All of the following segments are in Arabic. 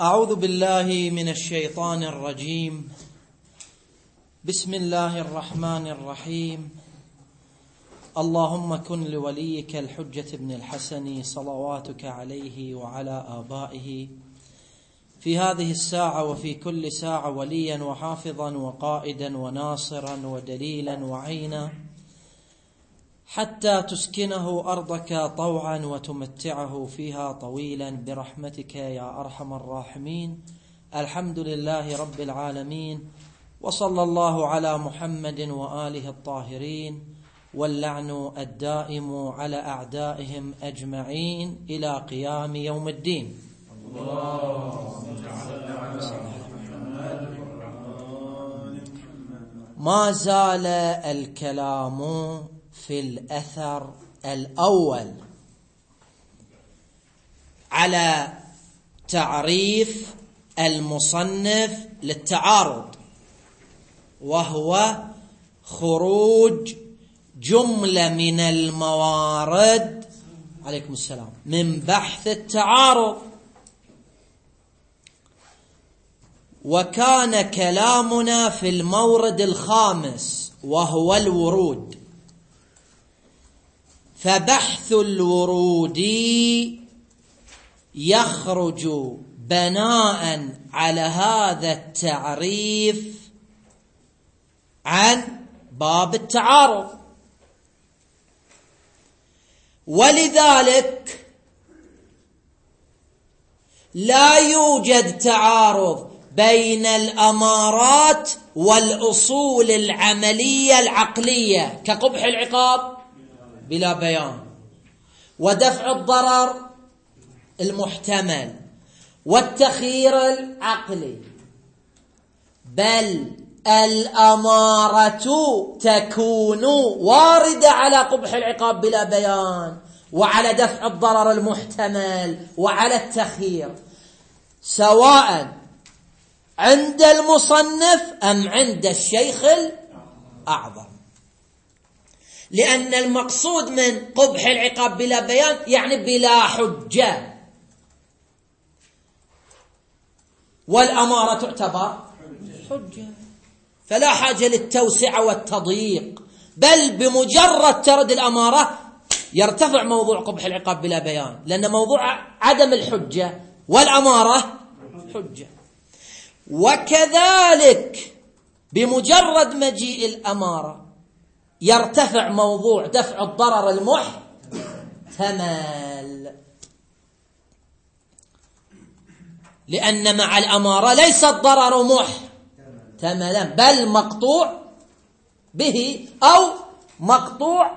أعوذ بالله من الشيطان الرجيم. بسم الله الرحمن الرحيم. اللهم كن لوليك الحجة بن الحسن صلواتك عليه وعلى آبائه في هذه الساعة وفي كل ساعة وليا وحافظا وقائدا وناصرا ودليلا وعينا، حتى تسكنه أرضك طوعا وتمتعه فيها طويلا برحمتك يا أرحم الراحمين. الحمد لله رب العالمين، وصلى الله على محمد وآله الطاهرين، واللعن الدائم على أعدائهم أجمعين إلى قيام يوم الدين. ما زال الكلام في الأثر الأول على تعريف المصنف للتعارض، وهو خروج جملة من الموارد عليكم السلام من بحث التعارض. وكان كلامنا في المورد الخامس وهو الورود، فبحث الورود يخرج بناء على هذا التعريف عن باب التعارض، ولذلك لا يوجد تعارض بين الأمارات والأصول العملية العقلية كقبح العقاب بلا بيان، ودفع الضرر المحتمل، والتخيير العقلي، بل الأمارة تكون واردة على قبح العقاب بلا بيان، وعلى دفع الضرر المحتمل، وعلى التخيير، سواء عند المصنف أم عند الشيخ الأعظم. لأن المقصود من قبح العقاب بلا بيان يعني بلا حجة، والأمارة تعتبر حجة، فلا حاجة للتوسعة والتضييق، بل بمجرد ترد الأمارة يرتفع موضوع قبح العقاب بلا بيان، لأن موضوع عدم الحجة والأمارة حجة. وكذلك بمجرد مجيء الأمارة يرتفع موضوع دفع الضرر المحتمل، لأن مع الأمارة ليس الضرر محتملا بل مقطوع به أو مقطوع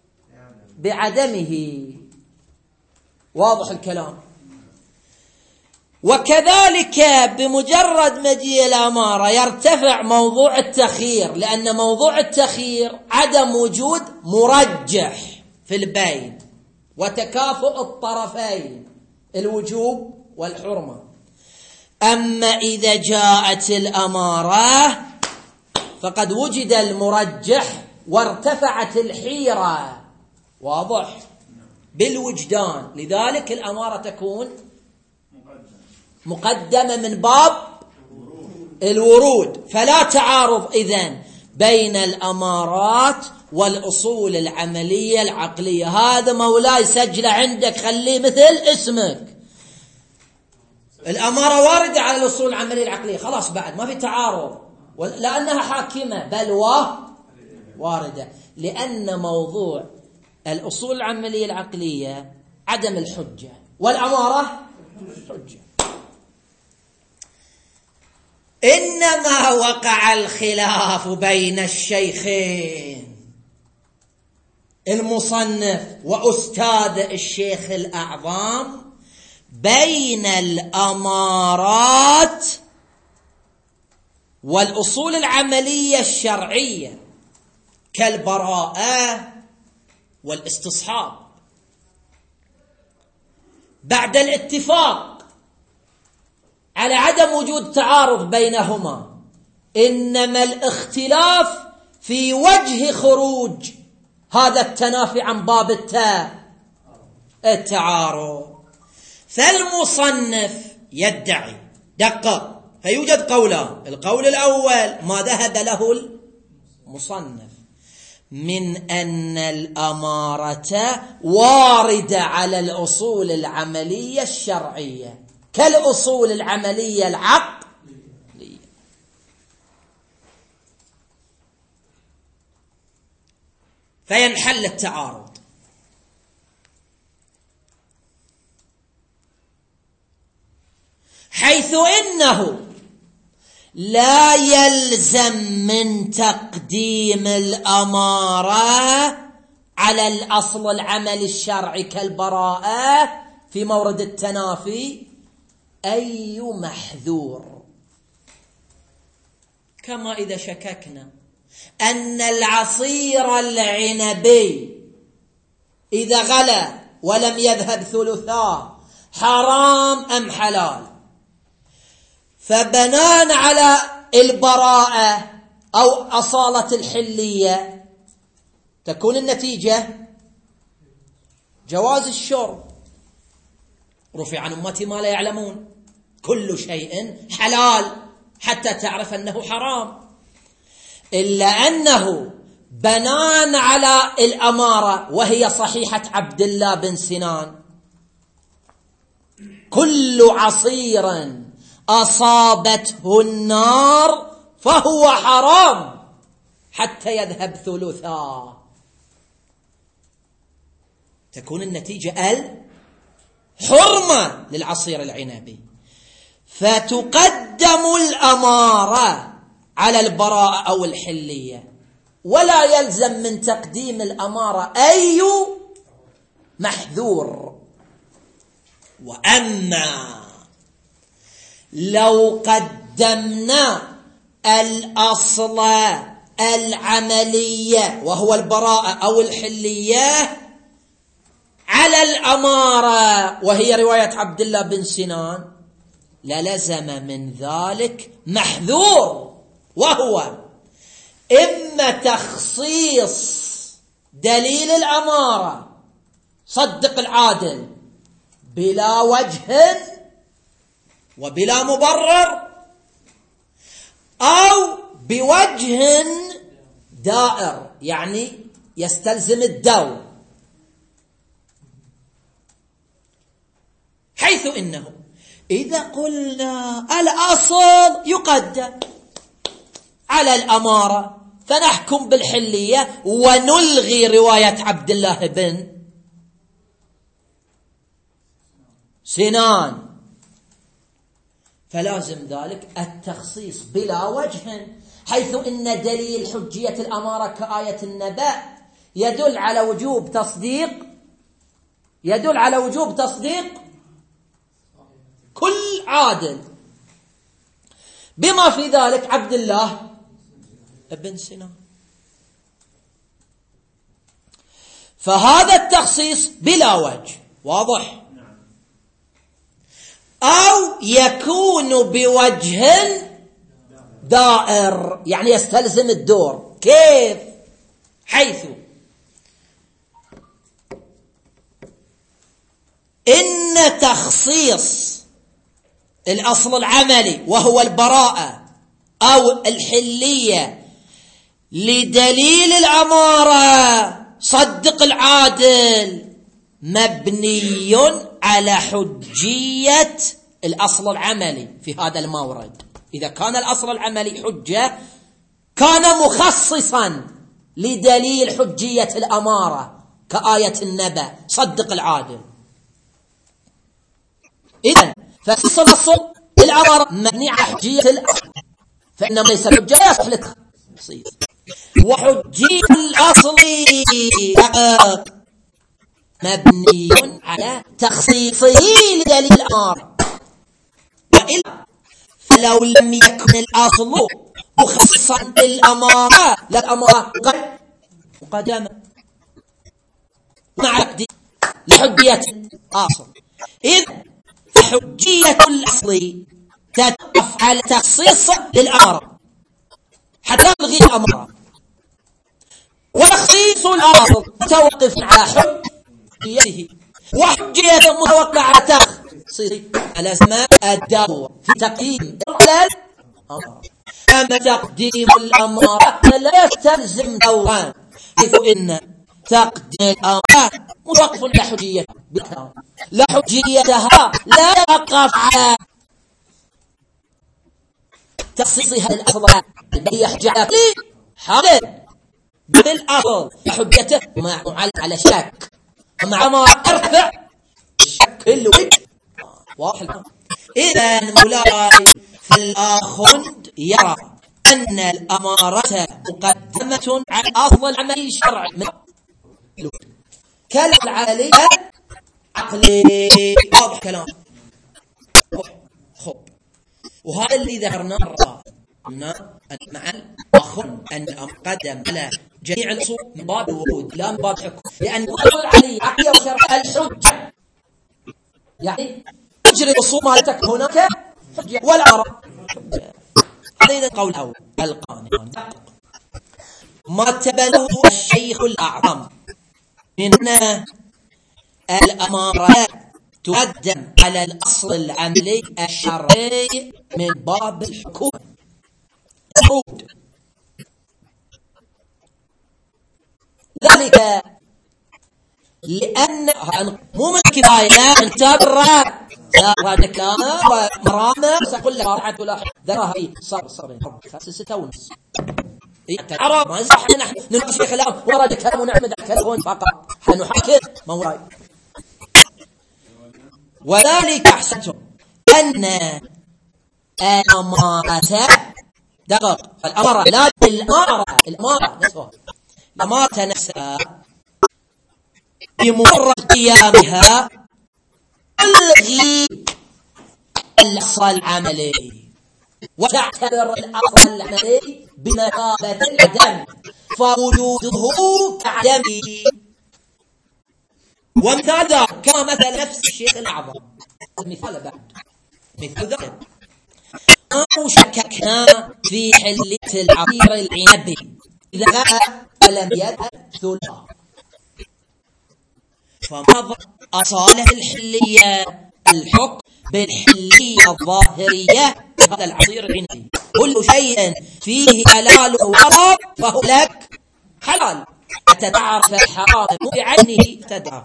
بعدمه. واضح الكلام؟ وكذلك بمجرد مجيء الأمارة يرتفع موضوع التخيير، لأن موضوع التخيير عدم وجود مرجح في البين وتكافؤ الطرفين الوجوب والحرمة. أما إذا جاءت الأمارة فقد وجد المرجح وارتفعت الحيرة، واضح بالوجدان، لذلك الأمارة تكون مقدمة من باب الورود. فلا تعارض إذن بين الأمارات والأصول العملية العقلية. هذا مولاي سجل عندك، خليه مثل اسمك. الأمارة واردة على الأصول العملية العقلية، خلاص بعد ما في تعارض، لأنها حاكمة بل واردة، لأن موضوع الأصول العملية العقلية عدم الحجة والأمارة حجة. إنما وقع الخلاف بين الشيخين المصنف وأستاذ الشيخ الأعظم بين الأمارات والأصول العملية الشرعية كالبراءة والاستصحاب بعد الاتفاق على عدم وجود تعارض بينهما، إنما الاختلاف في وجه خروج هذا التنافي عن باب التعارض. فالمصنف يدعي دقق. فيوجد قولان. القول الأول ما ذهب له المصنف من أن الأمارة واردة على الأصول العملية الشرعية كالأصول العملية العقلية، فينحل التعارض. حيث إنه لا يلزم من تقديم الأمارة على الأصل العملي الشرعي كالبراءة في مورد التنافي أي محذور، كما إذا شككنا أن العصير العنبي إذا غلى ولم يذهب ثلثاه حرام أم حلال، فبناء على البراءة أو أصالة الحلية تكون النتيجة جواز الشرب. رفع عن أمتي ما لا يعلمون، كل شيء حلال حتى تعرف أنه حرام، إلا أنه بناء على الأمارة وهي صحيحة عبد الله بن سنان: كل عصير أصابته النار فهو حرام حتى يذهب ثلثاه. تكون النتيجة الحرمة للعصير العنبي، فتقدم الأمارة على البراءة أو الحلية، ولا يلزم من تقديم الأمارة أي محذور. وأما لو قدمنا الأصل العملية وهو البراءة أو الحلية على الأمارة وهي رواية عبد الله بن سنان للزم من ذلك محذور، وهو إما تخصيص دليل الأمارة صدق العادل بلا وجه وبلا مبرر، أو بوجه دائر يعني يستلزم الدور، حيث إنه إذا قلنا الأصل يقدم على الأمارة فنحكم بالحلية ونلغي رواية عبد الله بن سنان، فلازم ذلك التخصيص بلا وجه، حيث إن دليل حجية الأمارة كآية النبأ يدل على وجوب تصديق كل عادل، بما في ذلك عبد الله بن سنان. فهذا التخصيص بلا وجه واضح، أو يكون بوجه دائر يعني يستلزم الدور. كيف؟ حيث إن تخصيص الأصل العملي وهو البراءة أو الحلية لدليل الأمارة صدق العادل مبني على حجية الأصل العملي في هذا المورد. إذا كان الأصل العملي حجة كان مخصصا لدليل حجية الأمارة كآية النبأ صدق العادل. إذن فالأصل الأمارة مبني على حجية الأمارة، فإنما ليس الحجة يصح للتخصيص، وحجية الأصل مبني على تخصيصه لدليل الأمارة، وإلا فلو لم يكن الأصل مخصصا للأمارة للأمارة مقدمة مع عقد لحجية الأصل. إذن حجية الأصل تتوقف على تخصيص للأمارة حتى نلغي الأمارة، وتخصيص الأصل متوقف على حجيته، وحجيته متوقف على على اسماء الدور في تقديم الأمر. أما تقديم الأمارة فلا يستلزم دوران، حيث إن تقديم الأمارة موقف لا حجية بها، لا حجيتها لا يقف على تخصيصها للأفضل الذي يحجى حاضر بالأصل حجته معل على شك، ومع ما ارفع الشك الوجه واضح. إذا مولاي فالآخوند يرى أن الأمارة مقدمة على أفضل عمل الشرع كالعالي عقلي. واضح كلام. خب، وهذا اللي ذكرناه مع الآخوند أن قدم على جميع الأصول من باب الوجود لا من باب الحكم، لأن الأصول عليه عقلية وشرع الحجة، يعني تجري الأصول مالتك هناك حجة والأمر. هذا القول الأول القانون ما تبنه الشيخ الأعظم من أن الأمارة تقدم على الأصل العملي الشرعي من باب الحكم. ذلك لأن مو من كفاية لا نتبرع هذا كلامه ومرامه سأقول لك راحت ولا ذراها صار 6 ونص عرب ما يصح نحن نناقش في كلام ورد كلام ونعمد كلام فقط حنحكي ما هو رأي. وذلك أحسنتم أن الأمارة دقق الأمارة لا الأمارة نفسها بمجرد قيامها تلغي الأصل العملي وتعتبر الأصل العملي بمثابة العدم، فوجوده كعدمه. ومثال ذلك كما مثل نفس الشيخ الأعظم مثال بعد مثل ذلك أو شككنا في حلية العصير العنبي إذا غاب فلم يذهب ثلثا، فمضى أصالة الحلية الحكم بالحلية الظاهرية هذا العصير العنبي. كل شيء فيه حلال وحرام فهو لك حلال، حتى تعرف الحرام بعينه تدعى.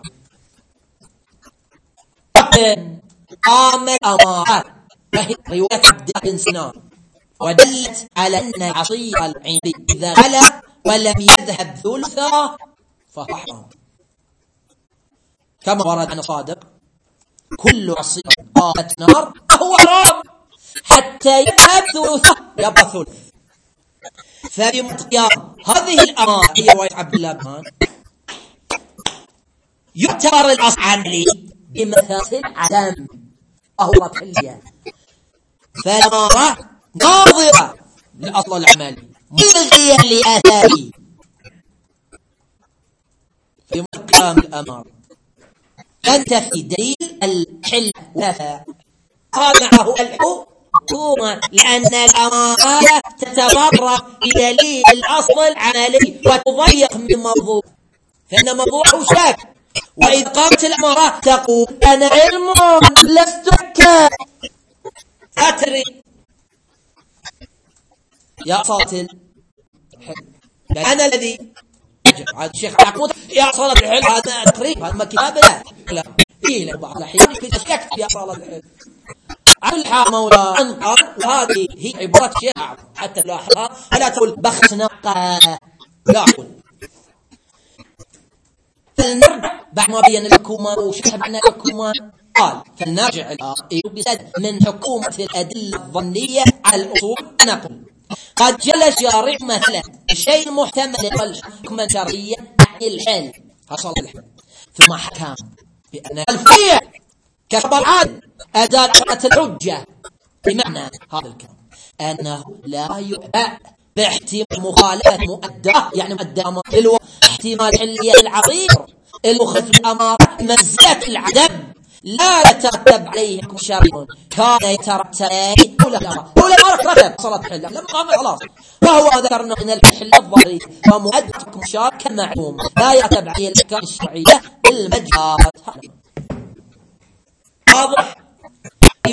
قام الأمارات وهي رواية عبد بن سنان ودلت على أن عصير العنبي إذا غلى ولم يذهب ثلثا فهو حرام، كما ورد عن صادق كل عصير قامت نار فهو حرام حتى يذهب ثلثه يبقى ثلث. فبمقيام هذه الأمارة هي رواية عبد الله بن يعتبر الأصل عملي بمثابة عدم أهو حلية، فالأمارة ناظرة للأصل العملي ملغية لآثاره. في مقام الأمارة أنت في دليل الحل نفع هذا معه الحكومة، لأن الأمارة تتبرع بدليل الأصل العملي وتضيق من موضوع، فإن موضوعه شك. وإذا قامت الأمارة تقول أنا علم لست أتري يا صاتل أنا الذي أجب هذا الشيخ عقود يا صالة الحل هذا تقريب هذا ما كتاب لا إيه لبعض الحين كنت أشكت يا صالة الحل الحق مولا أنقر. وهذه هي عبارة شيخ حتى لاحظها فلا تقول بخت نقا لا أقول. فلنرجع بعد ما بيّن لكم وشرح معنا لكم قال فلنرجع بسد من حكومة الأدلة الظنية على الأصول. نقول قد جل الشارع مثلا الشيء المحتمل حكما شرعيا عن الحل حصل الحل ثم حكم بأن الفيع كخبر عاد أداة الحجة، بمعنى هذا الكلام أنه لا يعبأ باحتمال مخالفة مؤداه يعني مؤداه احتمال حلية العصير المخالف الأمارة مزية العدم لا يترتب عليه حكم شرعي كان يترتب عليه ولا رتب صلاة حلة لما قام خلاص، فهو ذكرنا من الحل الظهري فمؤدى حكم شرعي كمعلوم لا يترتب عليه الأحكام الشرعية بالمجال. واضح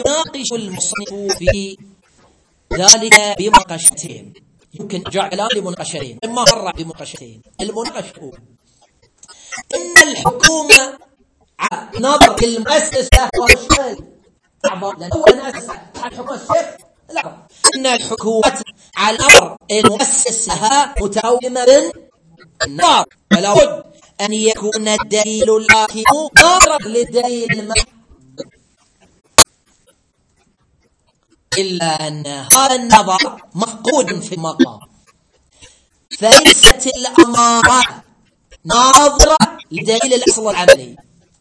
ويناقش المصنف في ذلك بمناقشتين، يمكن جعلان لمناقشتين، إما مرة بمناقشتين. المناقشة إن الحكومة نظر المؤسسة والشيء أعضاء، لأن هو نأسس الحكومة الشيء لا، إن الحكومة على الأمر المؤسسها متعومة بالنظر، فلا بد أن يكون الدليل الحاكم نظرا للدليل إلا أن هذا النظر مفقود في المقام، فليست الأمارة ناظرة لدليل الأصل العملي،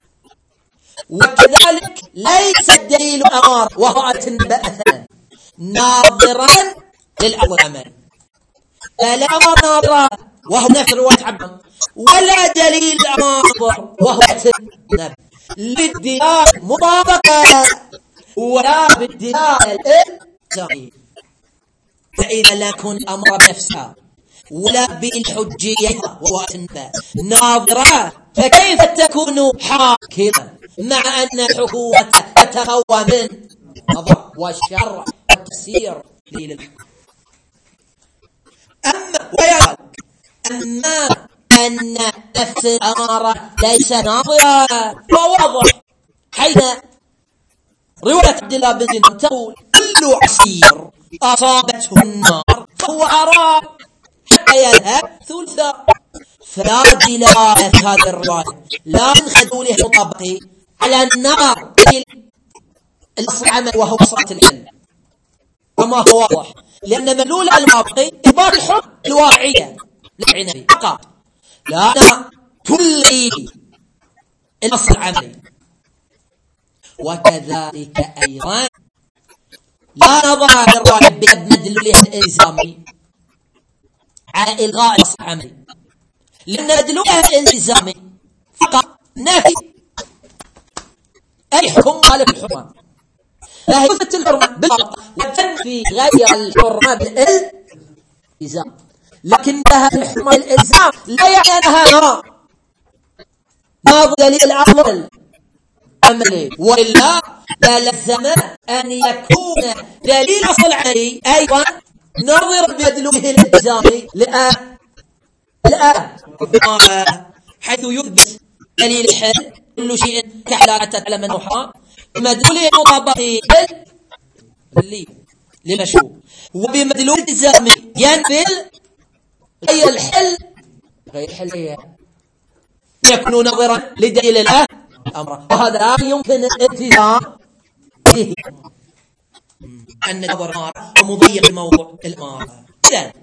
وكذلك ليس الدليل الأمار وهو التنبأ ناظرا للأصل العملي، فلا أمر ناظرة وهو نفس رواية عبد، ولا دليل أمار وهو التنبأ للدلالة مطابقة ولا بالدلالة الإلزامية. فإذا لا يكون الأمر بنفسها ولا بالحجية وهو التنبأ ناظرة، فكيف تكون حاكمة مع أن الحكومة تتقوى من نظر والشرع والتفسير للحكم؟ أما أن نفس الأمارة ليس ناظرة فواضح، حيث رواية عبد الله بن زيد تقول كل عصير أصابته النار فهو حرام حتى يذهب ثلثا، فلا دلالة هذه الرواية لا من خدوله مطابقه على النار الأصل العمل وهو مصرة العلم، وما هو واضح لأن مدلول المطابقه إثبات الحكم الواقعية للعنبي فقط، لا تلغي الأصل العملي. وكذلك أيضا لا نظر للرواية بمدلولها الإلزامي على إلغاء الأصل العملي، لأن مدلولها الإلزامي فقط نفي أي حكم مخالف الحرمة، فهي تثبت الحرمة بالحق وتنفي غير الحرمة بالإلزام، لكنها الحرمة الإلزام لا يعني أنها ناظر دليل الأمر العملي، وإلا لازم أن يكون دليل أصل العملي أيضا نظر بمدلوله الإلزامي الآن حيث يثبت دليل الحل كل شيء كحلالة على من حرام بمدلوله مطابقه للمشروع، وبمدلول الإلزامي ينفي غير الحل يكون نظرا لدليل الأمر، وهذا لا يمكن الالتزام به أن النظر مضيق لموضوع الأمارة. إذن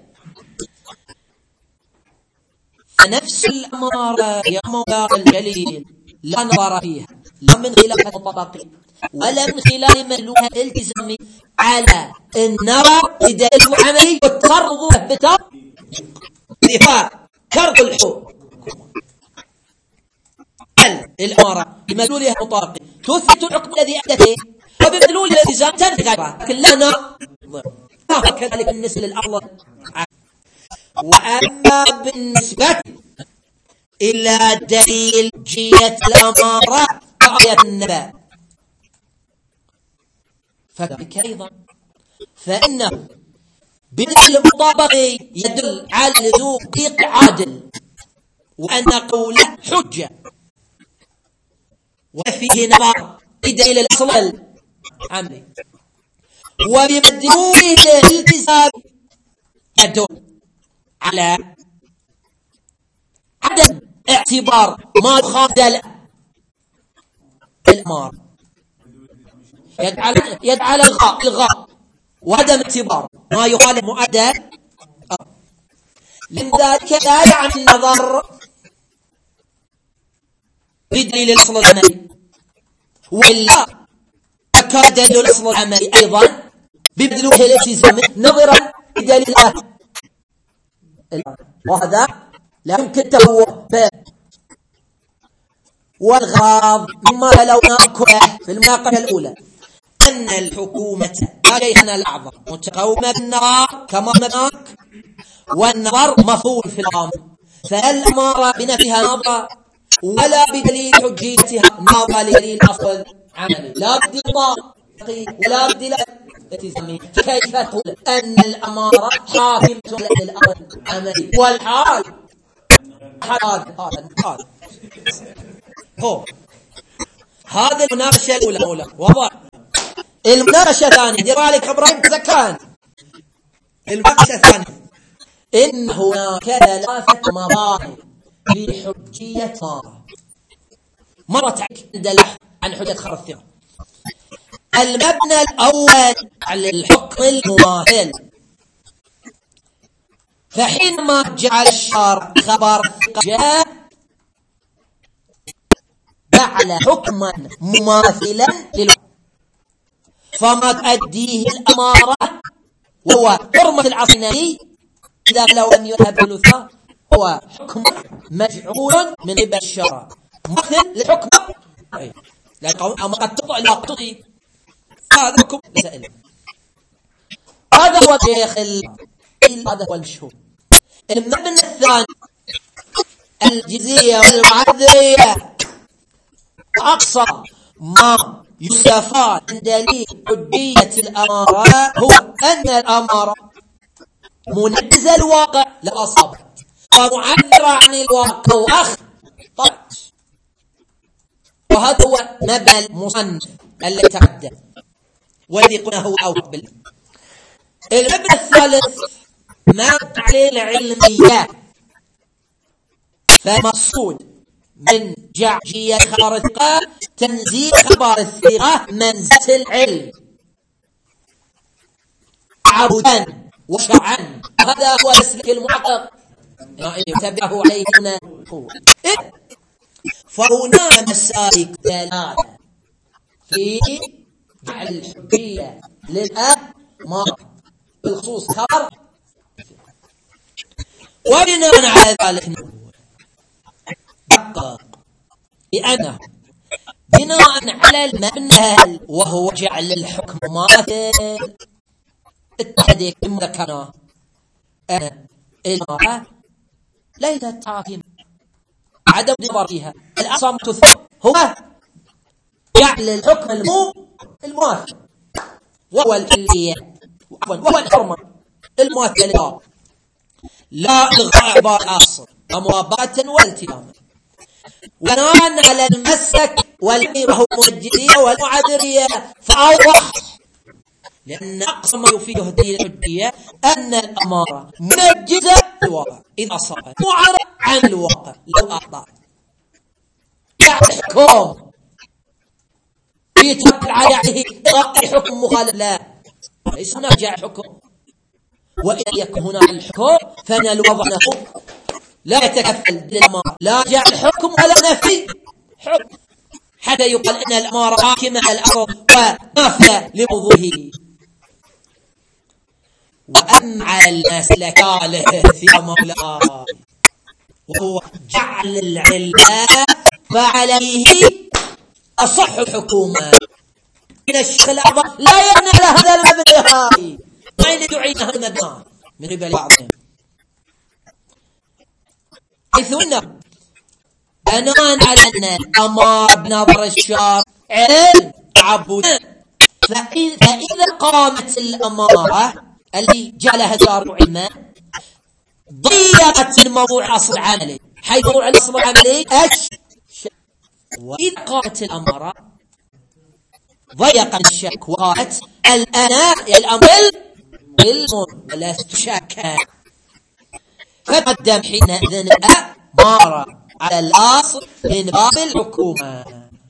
فنفس الأمارة يا مولانا الجليل لا نظر فيها لا من خلال المطابقة ولا من خلال مدلولها الالتزامي على النظر لدليل العملي والتفرض كرد الحكم الأمارة بمدلولها المطابقة تثبت الحكم الذي أحدثه، وبمدلول الالتزام تنفي غيره، لكن لا كذلك بالنسبة للأصل. وأما بالنسبة إلى دليل جية الأمارة وآية النبأ فذلك أيضا فإنه بدليل المطابقة يدل على لزوم ضيق عادل، وأن قوله حجة وفيه نظر بدليل الأصل العملي، وبمدلول الالتزام يدل على عدم اعتبار ما يخالف الأمر، يجعل الغاء وعدم اعتبار ما يخالف مؤدى، لذلك لا يعني النظر بدليل الأصل العملي، وإلا أكاد دليل الأصل العملي أيضا بمدلوله الالتزام نظرا بدليل وهذا لا يمكن تفوه به. والغرض مما لو نأكله في المناقشة الأولى أن الحكومة عليها الأعظم متقومة بالنظر كما هناك، والنظر مفعول في الأمر، فالأمارة بنفسها نظر ولا بدليل حجيتها نظر لدليل أصل عملي، لا بالضبط ولا بد لا التزامي. فكيف تقول أن الأمارة حاكمة للأمر العملي والحال هذا المناقشة الأولى واضح. المناقشة الثانية دير بالك إبراهيم زكان. المناقشة الثانية إن هناك ثلاثة مظاهر في حجية مرت عند البحث عن حجة خبر الثقة. المبنى الأول على الحكم المماثل، فحينما جعل الشارع خبر الثقة جاء جعل حكما مماثلا للحكم، فما تؤديه الأمارة وهو حرمة العصناني إذا لو أن يذهب ثلثا هو حكم مجعول من قبل الشرع مثل لحكم لقد أما قد تطع لا تطي هذا حكم لسائل. هذا هو شيخ هذا هو المشهور. المبنى الثاني الجزية والمعذرية، أقصى ما يستفاد من دليل حجية الأمارة هو أن الأمارة منجزة الواقع لا أصابت ومعبرة عن الواقع وأخطأت. وهذا هو مبنى المصنف الذي تقدم والذي قلنا هو أول. المبنى الثالث ما عليه العلمية، فمقصود من جعجية خبر الثقة تنزيل خبر الثقة منزلة العلم عبدا وشرعا. هذا هو مسلك المحقق يتبعه عليه هنا. فهنا مسالك ثلاثة في جعل الحجية للأمر بالخصوص خبر، وبناء على ذلك دقق بأنه بناء على المبنى وهو جعل الحكم مماثل اتحدك ذكرنا أن الأمارة ليست حاكمة عدم نظر فيها. الأصل هو جعل الحكم المماثل وهو الحلية وهو الحرمة المماثلة لا إلغاء إعبار الأصل ومواباة والتزاما. وبناء على المسك والميره المجدية والمعذرية فأوضح، لأن أقصى ما يفيده دليل الحجية أن الأمارة منجزة الواقع إذا أصابت معرض عن الواقع لو أخطأت. يعني الحكم يتبع عليه إلغاء حكم مخالف لا ليس هناك جاء حكم، وإن يكن هناك الحكم فإن الوضع له لا يتكفل للأمارة لا جاء الحكم ولا نفي حكم حتى يقال أن الأمارة حاكمة على الأرض ونافية لوضوحه. وأما على المسلك الثالث يا مولاي وهو جعل العلة فعليه أصح الحكومة من الشيخ الأعظم لا يبنى على هذا المبنى هاي وين دعينا المبنى من قبل بعضهم، حيث أنه بناء على أن الأمر بنظر الشرع علم تعبدا، فإذا قامت الأمارة اللي جعلها دار علما ضيقت الموضوع أصل العملي، حيث موضوع الأصل العملي وإذا قامت الأمارة ضيق الشك وقالت الآن الأمر لا شك، فقدم حينئذ الأمارة على الأصل من باب الحكومة،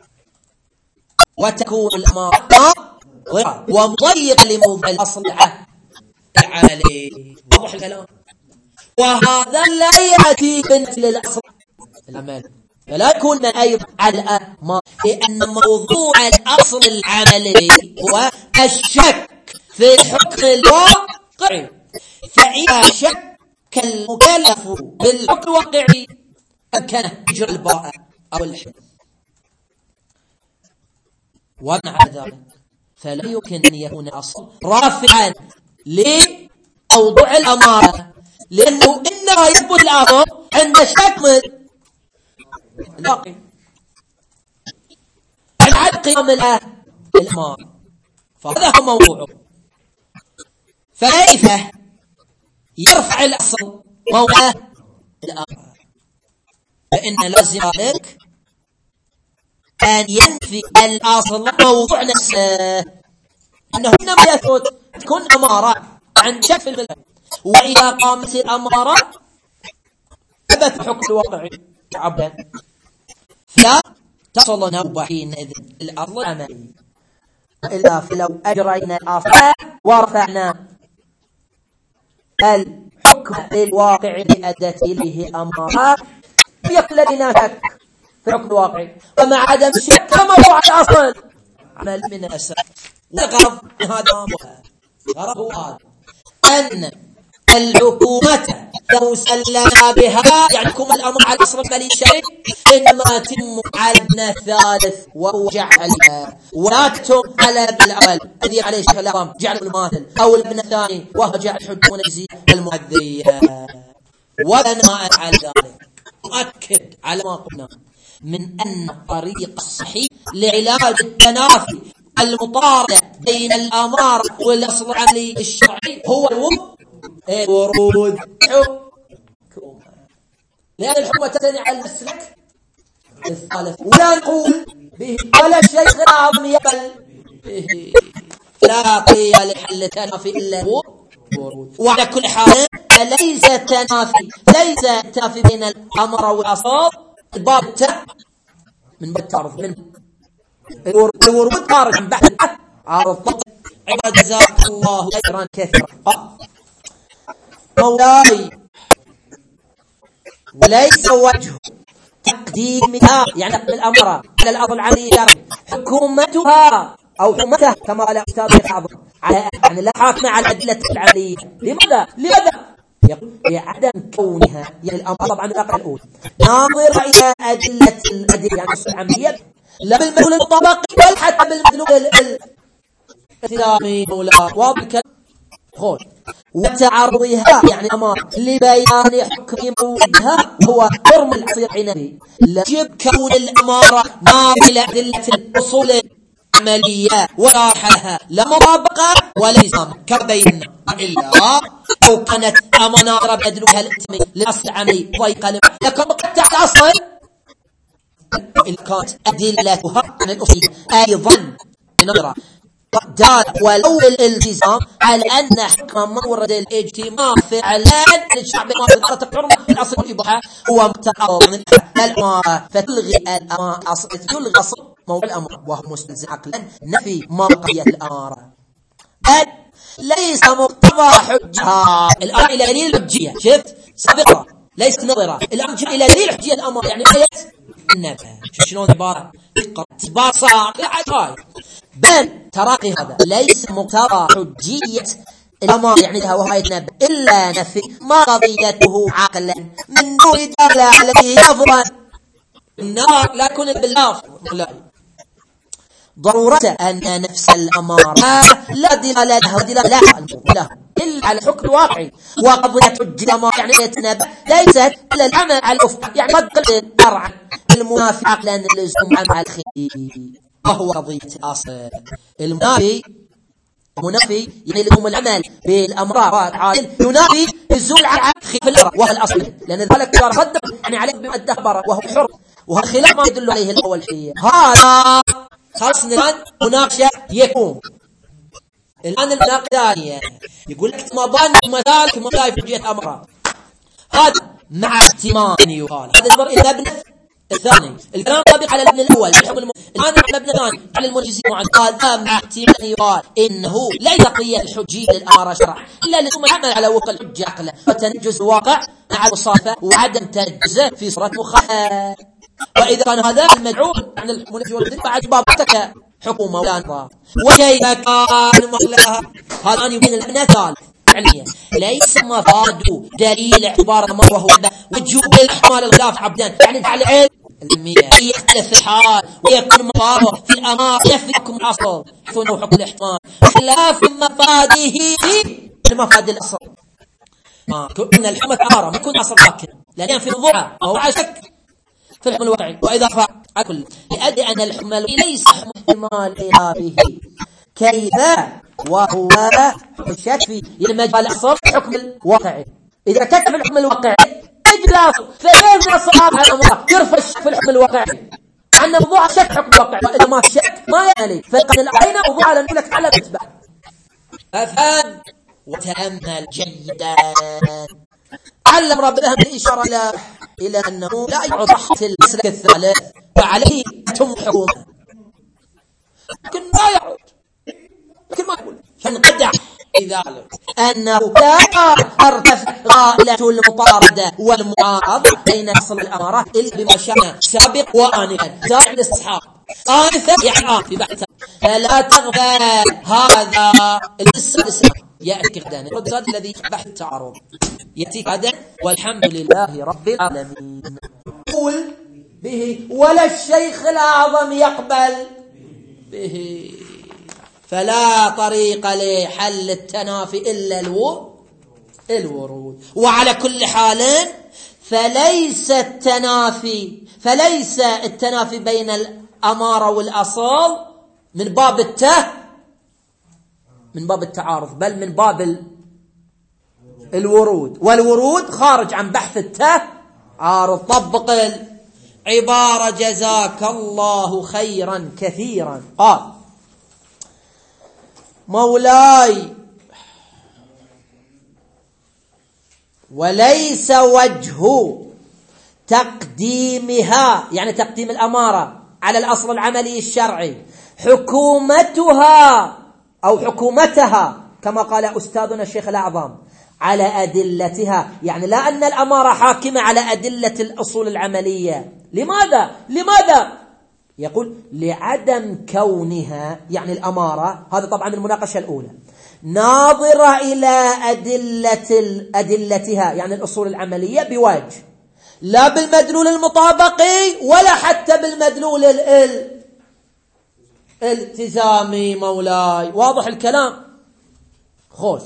وتكون الأمارة ومضيق لموضوع الأصل العملي. واضح الكلام؟ وهذا لا يأتي بنفل الأصل العملي، فلا يكون أيضا على الأمر، لأن موضوع الأصل العملي هو الشك في الحكم الواقعي، فإذا شك المكلف بالحكم الواقعي أمكنه إجراء البراءة أو الحكم. ومع ذلك فلا يمكن أن يكون أصل رافعا لموضوع الأمارة، لأنه إنما يثبت الأمر عند شك من الواقع عن قيام الأمارة. فهذا هو موضوعه. فكيف يرفع الأصل موضع الآخر؟ فإن لازم ذلك أن ينفي الأصل موضوع نفسه، أنه إنما يثبت تكون أمارة عن شك في البلد، وإذا قامت الأمارة ثبت حكم الواقعي عبدا، فلا تصل نوبة حينئذ الأصل العملي. وإلا فلو أجرينا الأصل ورفعنا الحكم للواقع لأدت إليه أمارة يكون لدينا شك في الحكم الواقعي، ومع عدم الشك موضوع الأصل عمل من الأسف. وغرض هذا غرض هذا أن الحكومة لو سلنا بها يعني حكومة الأمر على الأصل المالي الشرعي إنما تم على ابن الثالث وهو جعلها، ولا تتم على ابن الأول الذي عليه خلاف جعل الماثل، أو الابن الثاني وهو جعل حد ونجزي المؤذية. وبناء على ذلك أؤكد على ما قلنا من أن الطريق الصحيح لعلاج التنافي المطاردة بين الأمارة والأصل العملي الشرعي هو ورود حكومة، لأن الحكومة تبني على المسلك الثالث، ولا نقول به ولا الشيخ الأعظم يقبل به، لا طريق لحل التنافي إلا ورود. وعلى كل حال ليس تنافي بين الأمر والأصل باب من باب التعرض، من الورود خارج عن بحث عارض طبق. عباد جزاك الله خيرا كثيرا. مولاي وليس وجه تقديمها يعني الأمر على الأرض العملية حكومتها أو حكومتها كما قال كتاب الأعظم على يعني لا حاكمة على الأدلة العملية. لماذا؟ لعدم كونها يعني الأمر طبعا الأقل الأول ناظر إلى أدلة يعني العملية لا بالمدلول المطابق بل حتى بالمدلول الثاني وبالك خول وتعرضها يعني أمر لبيان حكم موجودها هو حرم العصير عنبي. يجب كون الأمارة ناظر إلى أدلة الأصول العملية وراحلها لا مطابقة وليس كبين، إلا أو كانت أمانة بأدلها الاتمي لأصل العملي ضيقة لكن قد تحت أصل إن كانت أدلتها عن الأصول أيضا نظرة دال ولو الالتزام على أن حكم مورد الاجتماع فعلا للشعب ما في تقرر الأصل والإباحة هو متعارض من الأمارة فتلغي أصل موضوع الأمر وهو مستلزم عقلا نفي ما قضية الأمارة بل ليس مقتضى حجها الآن إلى دليل الحجية. شفت سابقة ليست نظرة الآن جاء إلى دليل الحجية الأمر يعني آية النبأ. شوف شلون عبارة باصة بل تراقي هذا ليس مقتضى حجية الأمر يعني لها وهي النبأ إلا نفي ما قضيته عقلا من دون دالة عليه لفظا النار لا يكون باللفظ ضرورة أن نفس الأمارة لا دلالة لها إلا على الحكم الواقعي وقضية حج الأمارة يعني يتنبأ ليست إلا العمل على الأفق يعني قد قلت أرعى المنافي عقلا اللزوم عن الخير وهو قضية الأصل. المنافي يعني لزوم العمل بالأمر ينافي الزول عن خير الأمر وهو الأصل لأن ذلك قدم يعني عليه بما الدهبر وهو حر وهو خلاف ما يدل عليه الأول حية. هذا خلصنا الآن مناقشة يكون الآن المناقشة الثانية يقول لك ما بان مثالك ما لا يفجية أمرها هذا مع احتمال يقال هذا الأمر إذا ابن الثاني الكلام سابق على الابن الأول الآن على الابن الثاني على المنجزين قال مع احتمال يقال إنه لا يقضي الحجي للأمر شرع إلا لزوم العمل على وفق الحجة عقلا وتنجز الواقع مع الوصافة وعدم تنجزه في صورة مخالفة. وإذا كان هذا المدعون عن المنفي والمدرك بعد بابتك حكومة ولا نظام وكيف كان مخلها هذا أن يبين المثال يعني ليس مفاد دليل اعتبار ما وهو وجوب الإحمال الخلاف عبدا يعني على العلم المية يختلف الحال ويكون مفاده في الأمار يفكم الأصل حيث حكم الاحتمال خلاف مفاده المفاد الأصل كأن الحكم أمارة ما يكون أصل راكن لأن في الضوء أو عشك في الحكم الواقعي. وإذا فعل لأدي أن الحكم ليس احتمال إلى به كيف وهو الشك في المجال الأصل الحكم الواقعي. إذا كتب الحكم الواقعي إجلاس فكيف من الصحابة الأمر يرفع الشك في الحكم الواقعي أن موضوع الشك حكم واقعي، وإذا ما الشك ما يلي فقد الأين موضوع على نقولك على الإثبات. أفهم وتأمل جيدا. علم ربنا بالإشارة إلى أنه لا يعود تحت المسلك الثالث وعليه تم حكومة، لكن ما يعود، لكن ما يقول فانقدع ذلك أنه لا ترتفع غائلة المطاردة والمعارضة بين أصل الأمارة إلا بما شاء سابق وآنفا سابق الاستصحاب آنفا يعني في بحث فلا تغفل هذا الاسم يأتي غدا الرد الذي بحث التعارض يأتي غدا والحمد لله رب العالمين. قول به ولا الشيخ الأعظم يقبل به، فلا طريق لحل التنافي إلا الورود. وعلى كل حال فليس التنافي بين الأمارة والأصل من باب التعارض، بل من باب الورود، والورود خارج عن بحث التعارض. طبق العبارة جزاك الله خيرا كثيرا. قال مولاي وليس وجه تقديمها يعني تقديم الأمارة على الأصل العملي الشرعي حكومتها أو حكومتها كما قال أستاذنا الشيخ الأعظم على أدلتها، يعني لا أن الأمارة حاكمة على أدلة الأصول العملية. لماذا؟ يقول لعدم كونها يعني الأمارة، هذا طبعا المناقشة الأولى، ناظرة إلى أدلتها يعني الأصول العملية بوجه، لا بالمدلول المطابقي ولا حتى بالمدلول الالتزامي. مولاي واضح الكلام؟ خوش.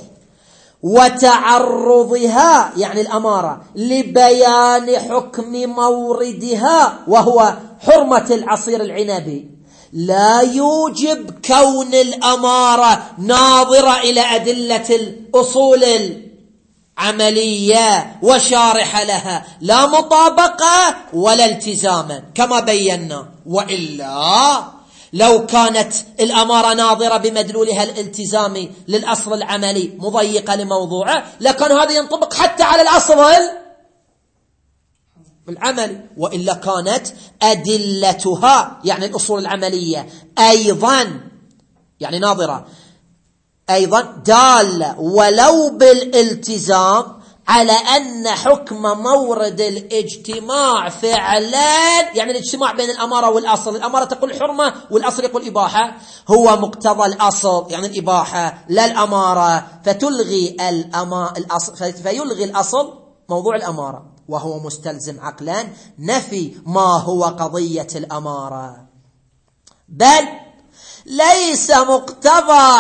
وتعرضها يعني الأمارة لبيان حكم موردها وهو حرمة العصير العنبي لا يوجب كون الأمارة ناظرة إلى أدلة الأصول العملية وشارحة لها، لا مطابقة ولا التزاما كما بينا. وإلا لو كانت الأمارة ناظرة بمدلولها الالتزامي للأصل العملي مضيقة لموضوعه لكان هذا ينطبق حتى على الأصل العملي، وإلا كانت أدلتها يعني الأصول العملية أيضا يعني ناظرة أيضا دالة ولو بالالتزام على أن حكم مورد الاجتماع فعلا يعني الاجتماع بين الأمارة والأصل، الأمارة تقول حرمة والأصل يقول إباحة، هو مقتضى الأصل يعني الإباحة لا الأمارة، فيلغي الأصل موضوع الأمارة، وهو مستلزم عقلا نفي ما هو قضية الأمارة، بل ليس مقتضى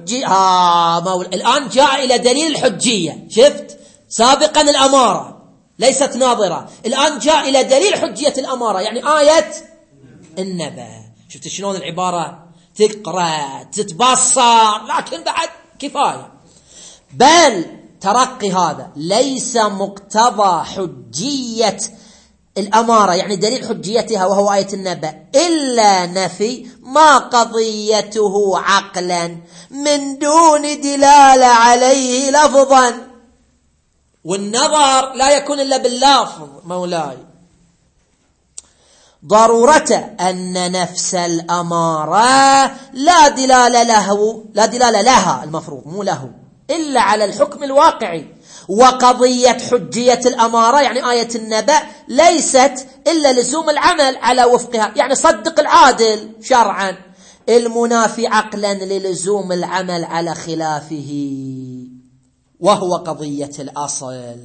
الآن جاء إلى دليل الحجية. شفت سابقا الأمارة ليست ناظرة، الآن جاء إلى دليل حجية الأمارة يعني آية النبأ. شفت شلون العبارة تقرأ تتبصر، لكن بعد كفاية. بل ترقي هذا ليس مقتضى حجية الأمارة يعني دليل حجيتها وهو آية النبأ إلا نفي ما قضيته عقلا من دون دلالة عليه لفظا، والنظر لا يكون إلا باللفظ. مولاي ضرورة أن نفس الأمارة لا دلالة لها المفروض مو له إلا على الحكم الواقعي، وقضية حجية الأمارة يعني آية النبأ ليست إلا لزوم العمل على وفقها، يعني صدق العادل شرعا المنافي عقلا للزوم العمل على خلافه، وهو قضية الأصل.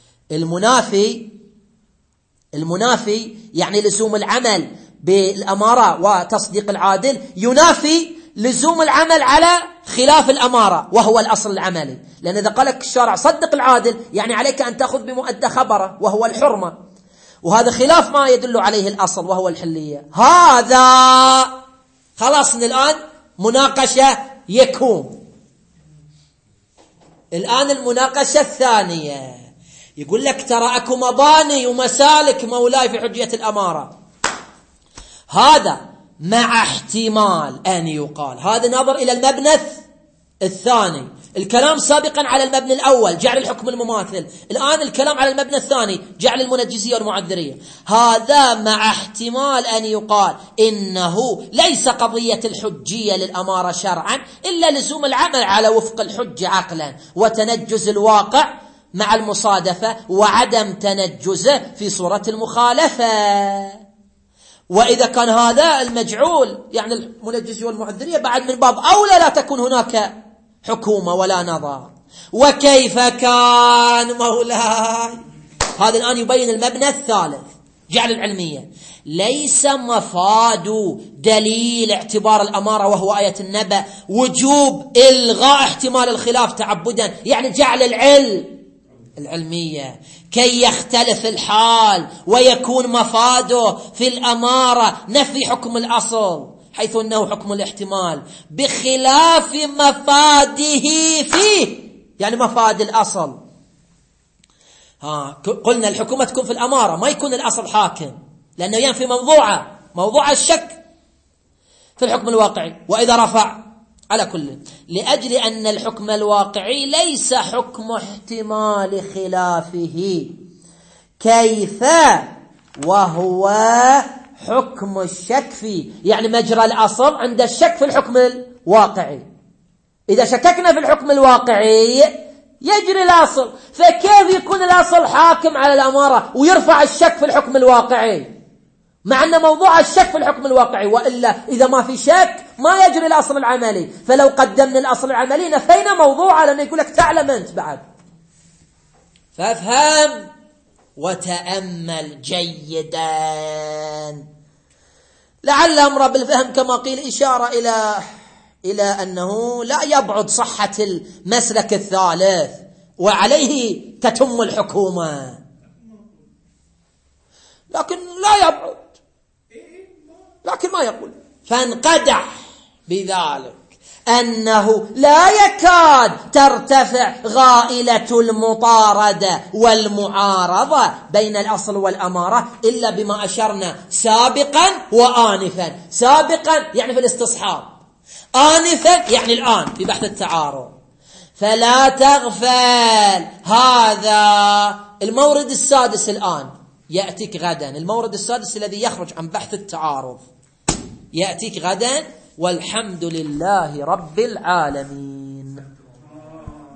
المنافي يعني لزوم العمل بالأمارة وتصديق العادل ينافي لزوم العمل على خلاف الأمارة وهو الأصل العملي، لأن إذا قال لك الشارع صدق العادل يعني عليك أن تأخذ بمؤدى خبره وهو الحرمة، وهذا خلاف ما يدل عليه الأصل وهو الحلية. هذا خلاص من الآن مناقشة يكون. الآن المناقشة الثانية، يقول لك ترى أكو مباني ومسالك مولاي في حجية الأمارة، هذا مع احتمال أن يقال هذا نظر إلى المبنى الثاني. الكلام سابقا على المبنى الأول جعل الحكم المماثل، الآن الكلام على المبنى الثاني جعل المنجزية والمعذرية. هذا مع احتمال أن يقال إنه ليس قضية الحجية للأمارة شرعا إلا لزوم العمل على وفق الحجة عقلا، وتنجز الواقع مع المصادفة وعدم تنجزه في صورة المخالفة. وإذا كان هذا المجعول يعني المنجزية والمعذرية بعد من باب أولى لا تكون هناك حكومة ولا نظر. وكيف كان مولاي؟ هذا الآن يبين المبنى الثالث جعل العلمية. ليس مفاد دليل اعتبار الأمارة وهو آية النبأ وجوب إلغاء احتمال الخلاف تعبدا، يعني جعل العلمية كي يختلف الحال ويكون مفاده في الأمارة نفي حكم الأصل حيث أنه حكم الاحتمال بخلاف مفاده فيه، يعني مفاد الأصل. قلنا الحكومة تكون في الأمارة، ما يكون الأصل حاكم، لأنه ينفي موضوع الشك في الحكم الواقعي. وإذا رفع على كل، لأجل أن الحكم الواقعي ليس حكم احتمال خلافه، كيف وهو حكم الشك فيه، يعني مجرى الأصل عند الشك في الحكم الواقعي. إذا شككنا في الحكم الواقعي يجري الأصل، فكيف يكون الأصل حاكم على الأمارة ويرفع الشك في الحكم الواقعي، مع أن موضوع الشك في الحكم الواقعي؟ وإلا إذا ما في شك ما يجري الأصل العملي، فلو قدمنا الأصل العملي نفينا موضوعه، لأنه يقول لك تعلم أنت بعد. فافهم وتأمل جيدا، لعل أمر بالفهم كما قيل إشارة إلى أنه لا يبعد صحة المسلك الثالث وعليه تتم الحكومة، لكن لا يبعد، لكن ما يقول. فانقدح بذلك أنه لا يكاد ترتفع غائلة المطاردة والمعارضة بين الأصل والأمارة إلا بما أشرنا سابقا وآنفا. سابقا يعني في الاستصحاب، آنفا يعني الآن في بحث التعارض. فلا تغفل، هذا المورد السادس الآن يأتيك غدا، المورد السادس الذي يخرج عن بحث التعارض يأتيك غدا، والحمد لله رب العالمين.